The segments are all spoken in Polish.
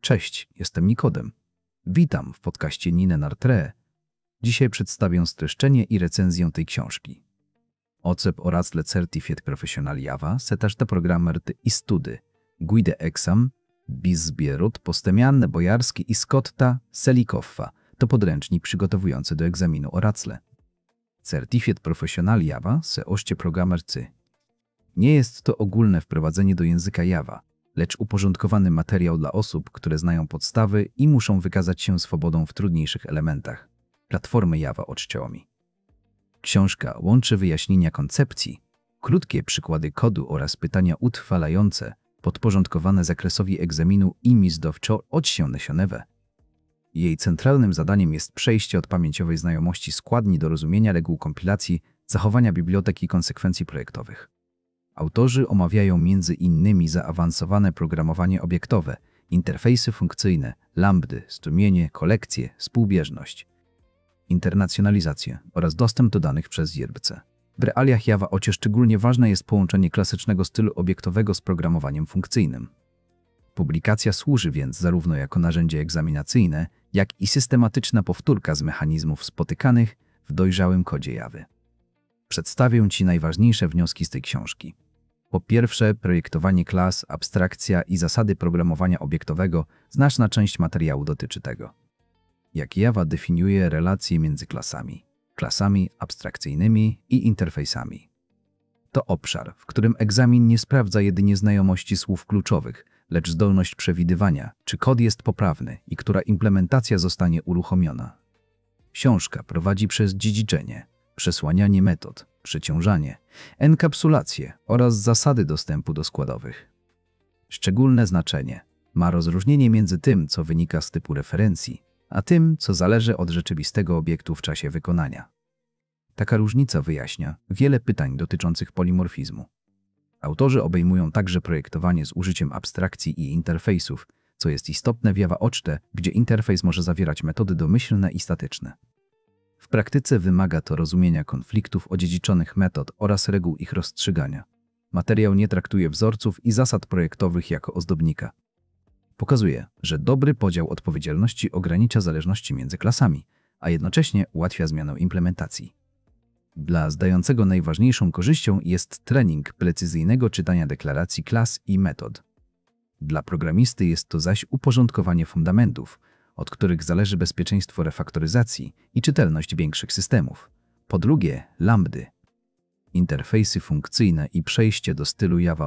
Cześć, jestem Nikodem. Witam w podcaście Nine Nartre. Dzisiaj przedstawię streszczenie i recenzję tej książki. Ocep Oracle Certified Professional Java, setażta programmer i study, guide exam, bizbierut postemianne bojarski i Scotta Selikoffa to podręcznik przygotowujący do egzaminu Oracle. Certified Professional Java se oście programmercy. Nie jest to ogólne wprowadzenie do języka Java, lecz uporządkowany materiał dla osób, które znają podstawy i muszą wykazać się swobodą w trudniejszych elementach platformy Java odczciołomi. Książka łączy wyjaśnienia koncepcji, krótkie przykłady kodu oraz pytania utrwalające, podporządkowane zakresowi egzaminu i mizdowczo odsiąnesionewe. Jej centralnym zadaniem jest przejście od pamięciowej znajomości składni do rozumienia reguł kompilacji, zachowania bibliotek i konsekwencji projektowych. Autorzy omawiają m.in. zaawansowane programowanie obiektowe, interfejsy funkcyjne, lambdy, strumienie, kolekcje, współbieżność, internacjonalizację oraz dostęp do danych przez źródłce. W realiach Java OCE szczególnie ważne jest połączenie klasycznego stylu obiektowego z programowaniem funkcyjnym. Publikacja służy więc zarówno jako narzędzie egzaminacyjne, jak i systematyczna powtórka z mechanizmów spotykanych w dojrzałym kodzie Java. Przedstawię Ci najważniejsze wnioski z tej książki. Po pierwsze, projektowanie klas, abstrakcja i zasady programowania obiektowego. Znaczna część materiału dotyczy tego. Jak Java definiuje relacje między klasami abstrakcyjnymi i interfejsami. To obszar, w którym egzamin nie sprawdza jedynie znajomości słów kluczowych, lecz zdolność przewidywania, czy kod jest poprawny i która implementacja zostanie uruchomiona. Książka prowadzi przez dziedziczenie, przesłanianie metod, przeciążanie, enkapsulację oraz zasady dostępu do składowych. Szczególne znaczenie ma rozróżnienie między tym, co wynika z typu referencji, a tym, co zależy od rzeczywistego obiektu w czasie wykonania. Taka różnica wyjaśnia wiele pytań dotyczących polimorfizmu. Autorzy obejmują także projektowanie z użyciem abstrakcji i interfejsów, co jest istotne w Java OCE, gdzie interfejs może zawierać metody domyślne i statyczne. W praktyce wymaga to rozumienia konfliktów odziedziczonych metod oraz reguł ich rozstrzygania. Materiał nie traktuje wzorców i zasad projektowych jako ozdobnika. Pokazuje, że dobry podział odpowiedzialności ogranicza zależności między klasami, a jednocześnie ułatwia zmianę implementacji. Dla zdającego najważniejszą korzyścią jest trening precyzyjnego czytania deklaracji klas i metod. Dla programisty jest to zaś uporządkowanie fundamentów, od których zależy bezpieczeństwo refaktoryzacji i czytelność większych systemów. Po drugie, lambdy. Interfejsy funkcyjne i przejście do stylu Java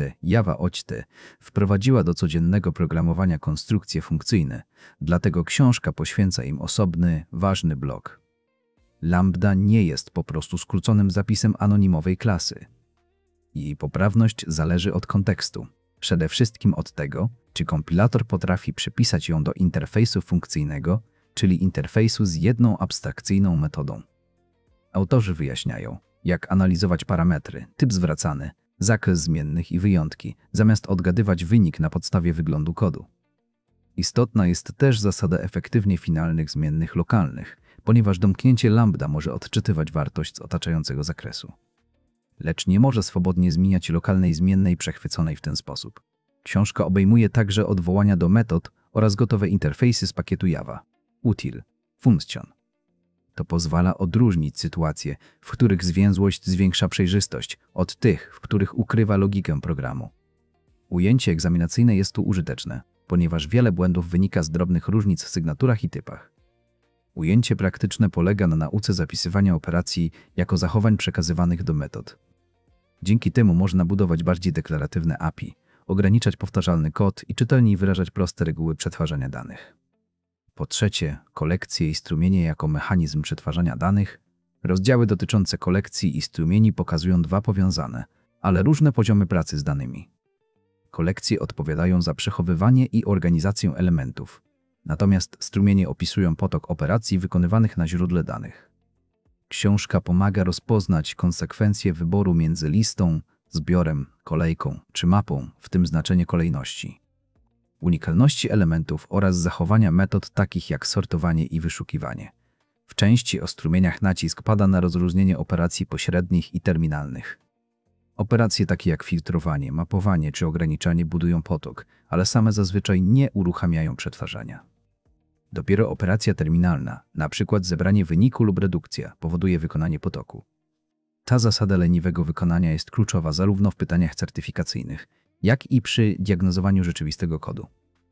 OCE wprowadziła do codziennego programowania konstrukcje funkcyjne, dlatego książka poświęca im osobny, ważny blok. Lambda nie jest po prostu skróconym zapisem anonimowej klasy. Jej poprawność zależy od kontekstu. Przede wszystkim od tego, czy kompilator potrafi przypisać ją do interfejsu funkcyjnego, czyli interfejsu z jedną abstrakcyjną metodą. Autorzy wyjaśniają, jak analizować parametry, typ zwracany, zakres zmiennych i wyjątki, zamiast odgadywać wynik na podstawie wyglądu kodu. Istotna jest też zasada efektywnie finalnych zmiennych lokalnych, ponieważ domknięcie lambda może odczytywać wartość z otaczającego zakresu. Lecz nie może swobodnie zmieniać lokalnej zmiennej przechwyconej w ten sposób. Książka obejmuje także odwołania do metod oraz gotowe interfejsy z pakietu Java, util, function. To pozwala odróżnić sytuacje, w których zwięzłość zwiększa przejrzystość, od tych, w których ukrywa logikę programu. Ujęcie egzaminacyjne jest tu użyteczne, ponieważ wiele błędów wynika z drobnych różnic w sygnaturach i typach. Ujęcie praktyczne polega na nauce zapisywania operacji jako zachowań przekazywanych do metod. Dzięki temu można budować bardziej deklaratywne API, ograniczać powtarzalny kod i czytelniej wyrażać proste reguły przetwarzania danych. Po trzecie, kolekcje i strumienie jako mechanizm przetwarzania danych. Rozdziały dotyczące kolekcji i strumieni pokazują dwa powiązane, ale różne poziomy pracy z danymi. Kolekcje odpowiadają za przechowywanie i organizację elementów, natomiast strumienie opisują potok operacji wykonywanych na źródle danych. Książka pomaga rozpoznać konsekwencje wyboru między listą, zbiorem, kolejką czy mapą, w tym znaczenie kolejności, unikalności elementów oraz zachowania metod takich jak sortowanie i wyszukiwanie. W części o strumieniach nacisk pada na rozróżnienie operacji pośrednich i terminalnych. Operacje takie jak filtrowanie, mapowanie czy ograniczanie budują potok, ale same zazwyczaj nie uruchamiają przetwarzania. Dopiero operacja terminalna, np. zebranie wyniku lub redukcja, powoduje wykonanie potoku. Ta zasada leniwego wykonania jest kluczowa zarówno w pytaniach certyfikacyjnych, jak i przy diagnozowaniu rzeczywistego kodu.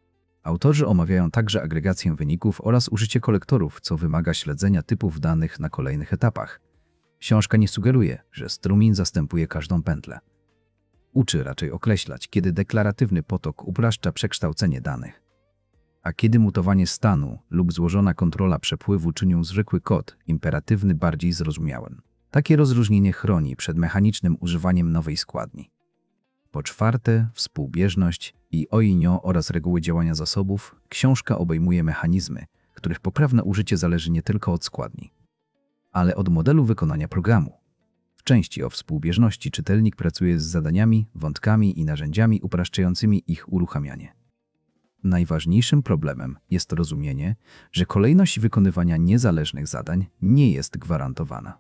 Autorzy omawiają także agregację wyników oraz użycie kolektorów, co wymaga śledzenia typów danych na kolejnych etapach. Książka nie sugeruje, że strumień zastępuje każdą pętlę. Uczy raczej określać, kiedy deklaratywny potok upraszcza przekształcenie danych, a kiedy mutowanie stanu lub złożona kontrola przepływu czynią zwykły kod imperatywny bardziej zrozumiałym. Takie rozróżnienie chroni przed mechanicznym używaniem nowej składni. Po czwarte, współbieżność i OINIO oraz reguły działania zasobów. Książka obejmuje mechanizmy, których poprawne użycie zależy nie tylko od składni, ale od modelu wykonania programu. W części o współbieżności czytelnik pracuje z zadaniami, wątkami i narzędziami upraszczającymi ich uruchamianie. Najważniejszym problemem jest rozumienie, że kolejność wykonywania niezależnych zadań nie jest gwarantowana.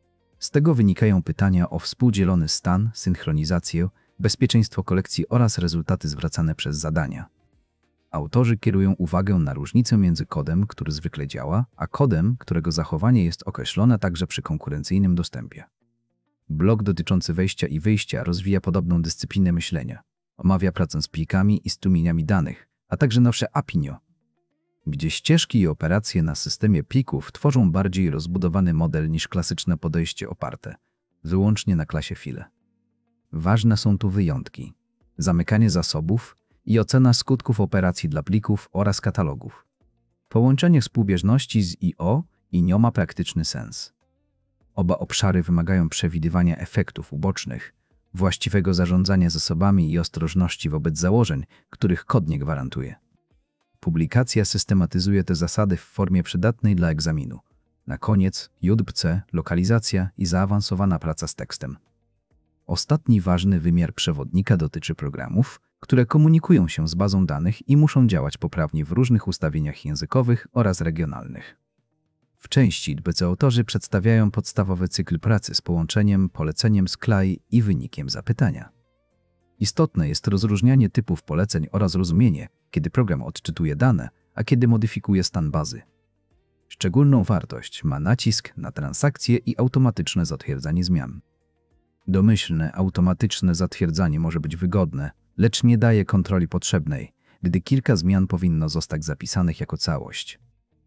Z tego wynikają pytania o współdzielony stan, synchronizację, bezpieczeństwo kolekcji oraz rezultaty zwracane przez zadania. Autorzy kierują uwagę na różnicę między kodem, który zwykle działa, a kodem, którego zachowanie jest określone także przy konkurencyjnym dostępie. Blok dotyczący wejścia i wyjścia rozwija podobną dyscyplinę myślenia. Omawia pracę z plikami i strumieniami danych, a także nowsze APINIO, gdzie ścieżki i operacje na systemie plików tworzą bardziej rozbudowany model niż klasyczne podejście oparte wyłącznie na klasie file. Ważne są tu wyjątki: zamykanie zasobów i ocena skutków operacji dla plików oraz katalogów. Połączenie współbieżności z INIO ma praktyczny sens. Oba obszary wymagają przewidywania efektów ubocznych, właściwego zarządzania zasobami i ostrożności wobec założeń, których kod nie gwarantuje. Publikacja systematyzuje te zasady w formie przydatnej dla egzaminu. Na koniec JDBC, lokalizacja i zaawansowana praca z tekstem. Ostatni ważny wymiar przewodnika dotyczy programów, które komunikują się z bazą danych i muszą działać poprawnie w różnych ustawieniach językowych oraz regionalnych. W części JDBC autorzy przedstawiają podstawowy cykl pracy z połączeniem, poleceniem z CLI i wynikiem zapytania. Istotne jest rozróżnianie typów poleceń oraz rozumienie, kiedy program odczytuje dane, a kiedy modyfikuje stan bazy. Szczególną wartość ma nacisk na transakcje i automatyczne zatwierdzanie zmian. Domyślne, automatyczne zatwierdzanie może być wygodne, lecz nie daje kontroli potrzebnej, gdy kilka zmian powinno zostać zapisanych jako całość.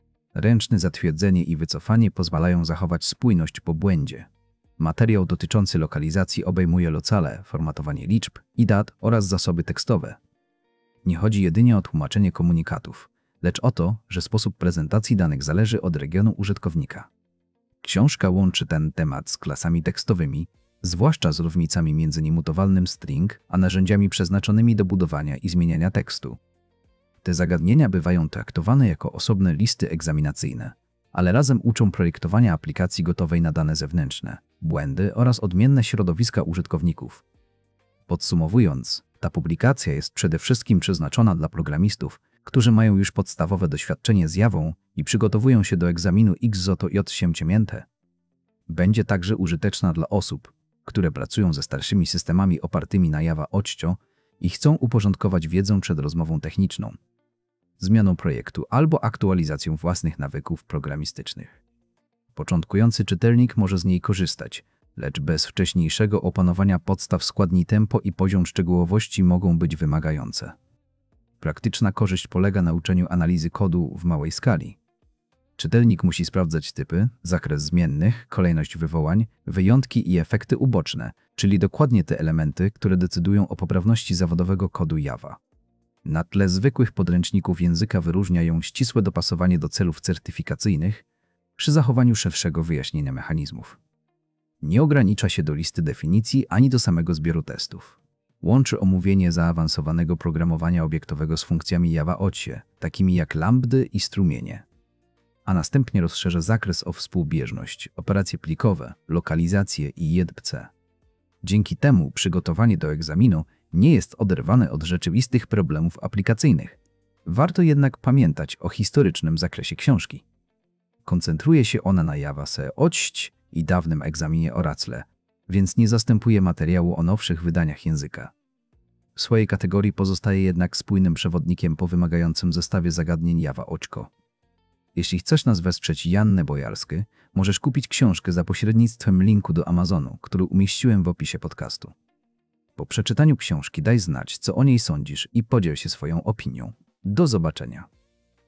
Ręczne zatwierdzenie i wycofanie pozwalają zachować spójność po błędzie. Materiał dotyczący lokalizacji obejmuje locale, formatowanie liczb i dat oraz zasoby tekstowe. Nie chodzi jedynie o tłumaczenie komunikatów, lecz o to, że sposób prezentacji danych zależy od regionu użytkownika. Książka łączy ten temat z klasami tekstowymi, zwłaszcza z różnicami między niemutowalnym string a narzędziami przeznaczonymi do budowania i zmieniania tekstu. Te zagadnienia bywają traktowane jako osobne listy egzaminacyjne, ale razem uczą projektowania aplikacji gotowej na dane zewnętrzne, błędy oraz odmienne środowiska użytkowników. Podsumowując, ta publikacja jest przede wszystkim przeznaczona dla programistów, którzy mają już podstawowe doświadczenie z Jawą i przygotowują się do egzaminu XZOTJ. Będzie także użyteczna dla osób, które pracują ze starszymi systemami opartymi na Java Ocio i chcą uporządkować wiedzę przed rozmową techniczną, zmianą projektu albo aktualizacją własnych nawyków programistycznych. Początkujący czytelnik może z niej korzystać, lecz bez wcześniejszego opanowania podstaw składni tempo i poziom szczegółowości mogą być wymagające. Praktyczna korzyść polega na uczeniu analizy kodu w małej skali. Czytelnik musi sprawdzać typy, zakres zmiennych, kolejność wywołań, wyjątki i efekty uboczne, czyli dokładnie te elementy, które decydują o poprawności zawodowego kodu Java. Na tle zwykłych podręczników języka wyróżnia ją ścisłe dopasowanie do celów certyfikacyjnych przy zachowaniu szerszego wyjaśnienia mechanizmów. Nie ogranicza się do listy definicji ani do samego zbioru testów. Łączy omówienie zaawansowanego programowania obiektowego z funkcjami Java Ocie, takimi jak lambdy i strumienie, a następnie rozszerza zakres o współbieżność, operacje plikowe, lokalizację i JDBC. Dzięki temu przygotowanie do egzaminu nie jest oderwane od rzeczywistych problemów aplikacyjnych. Warto jednak pamiętać o historycznym zakresie książki. Koncentruje się ona na Java Ocio i dawnym egzaminie Oracle, więc nie zastępuje materiału o nowszych wydaniach języka. W swojej kategorii pozostaje jednak spójnym przewodnikiem po wymagającym zestawie zagadnień Java Oczko. Jeśli chcesz nas wesprzeć Jannę Bojarsky, możesz kupić książkę za pośrednictwem linku do Amazonu, który umieściłem w opisie podcastu. Po przeczytaniu książki daj znać, co o niej sądzisz i podziel się swoją opinią. Do zobaczenia.